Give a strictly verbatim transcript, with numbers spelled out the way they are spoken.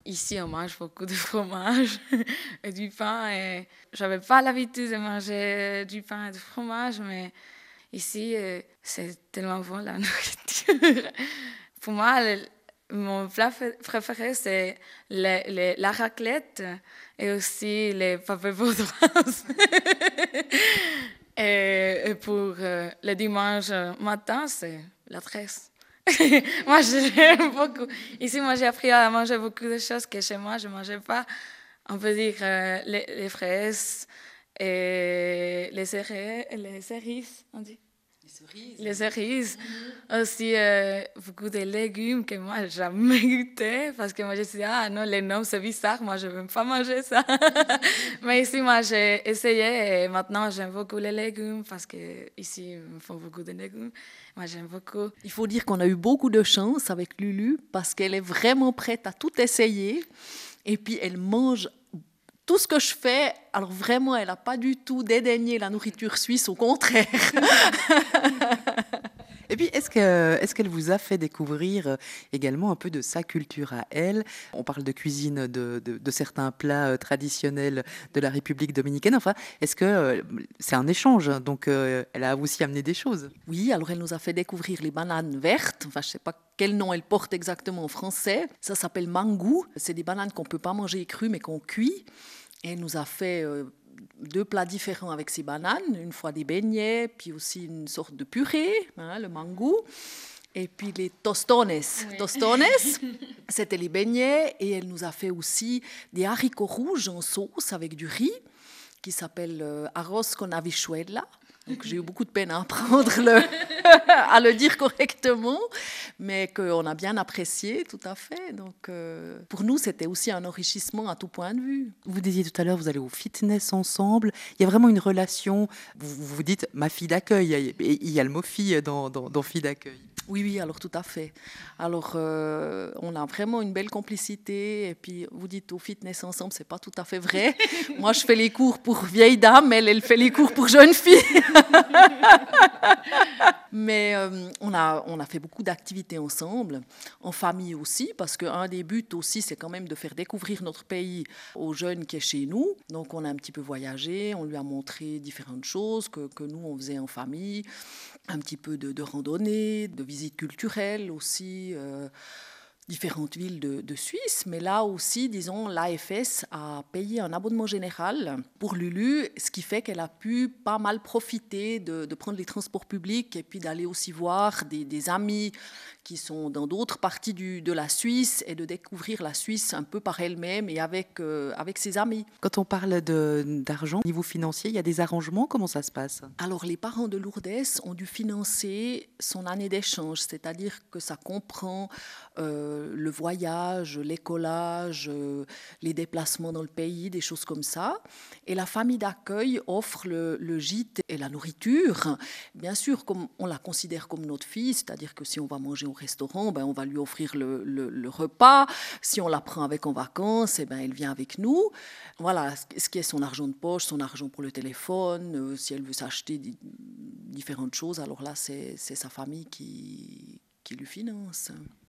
Ici, on mange beaucoup de fromage et du pain. Et j'avais pas l'habitude de manger du pain et du fromage, mais ici, euh, c'est tellement bon la nourriture. Pour moi, le- mon plat f- préféré, c'est le- le- la raclette et aussi les pâtes bourgeoises. et, et pour euh, le dimanche matin, c'est la tresse. Moi, j'aime beaucoup. Ici, moi, j'ai appris à manger beaucoup de choses que chez moi, je ne mangeais pas. On peut dire euh, les, les fraises et les cerises, les cerises, on dit. Les cerises. Les cerises. Mmh. Aussi, euh, beaucoup de légumes que moi, je n'ai jamais goûté parce que moi, je suis ah non, les noms, c'est bizarre, moi, je ne veux pas manger ça. Mais ici, moi, j'ai essayé et maintenant, j'aime beaucoup les légumes parce que ici, ils me font beaucoup de légumes. Moi, j'aime beaucoup. Il faut dire qu'on a eu beaucoup de chance avec Lulu parce qu'elle est vraiment prête à tout essayer. Et puis, elle mange tout ce que je fais. Alors vraiment, elle n'a pas du tout dédaigné la nourriture suisse, au contraire. Et puis, est-ce que, est-ce qu'elle vous a fait découvrir également un peu de sa culture à elle? On parle de cuisine, de, de, de certains plats traditionnels de la République dominicaine. Enfin, est-ce que euh, c'est un échange? Donc, euh, elle a aussi amené des choses. Oui, alors elle nous a fait découvrir les bananes vertes. Enfin, je ne sais pas quel nom elles portent exactement en français. Ça s'appelle mangou. C'est des bananes qu'on ne peut pas manger crues, mais qu'on cuit. Et elle nous a fait euh, deux plats différents avec ces bananes. Une fois des beignets, puis aussi une sorte de purée, hein, le mangou. Et puis les tostones. Oui. Tostones, c'était les beignets. Et elle nous a fait aussi des haricots rouges en sauce avec du riz, qui s'appelle euh, arroz con habichuela. Donc j'ai eu beaucoup de peine à apprendre le, à le dire correctement, mais qu'on a bien apprécié, tout à fait. Donc euh, pour nous, c'était aussi un enrichissement à tout point de vue. Vous disiez tout à l'heure, vous allez au fitness ensemble. Il y a vraiment une relation. Vous vous dites ma fille d'accueil. Il y a le mot fille dans, dans, dans fille d'accueil. Oui, oui, alors tout à fait. Alors, euh, on a vraiment une belle complicité. Et puis, vous dites au fitness ensemble, c'est pas tout à fait vrai. Moi, je fais les cours pour vieilles dames, elle, elle fait les cours pour jeunes filles. Mais euh, on, a, on a fait beaucoup d'activités ensemble, en famille aussi, parce qu'un des buts aussi, c'est quand même de faire découvrir notre pays aux jeunes qui est chez nous. Donc, on a un petit peu voyagé, on lui a montré différentes choses que, que nous, on faisait en famille, un petit peu de, de randonnée, de visites culturelles aussi, euh, différentes villes de, de Suisse. Mais là aussi, disons, l'A F S a payé un abonnement général pour Lulu, ce qui fait qu'elle a pu pas mal profiter de, de prendre les transports publics et puis d'aller aussi voir des, des amis qui sont dans d'autres parties du, de la Suisse et de découvrir la Suisse un peu par elle-même et avec, euh, avec ses amis. Quand on parle de, d'argent, au niveau financier, il y a des arrangements, comment ça se passe? Alors, les parents de Lourdes ont dû financer son année d'échange, c'est-à-dire que ça comprend euh, le voyage, l'écolage, euh, les déplacements dans le pays, des choses comme ça. Et la famille d'accueil offre le, le gîte et la nourriture. Bien sûr, comme on la considère comme notre fille, c'est-à-dire que si on va manger au restaurant, ben, on va lui offrir le, le, le repas. Si on la prend avec en vacances, eh ben, elle vient avec nous. Voilà, ce qui est son argent de poche, son argent pour le téléphone, euh, si elle veut s'acheter di- différentes choses, alors là, c'est, c'est sa famille qui, qui lui finance.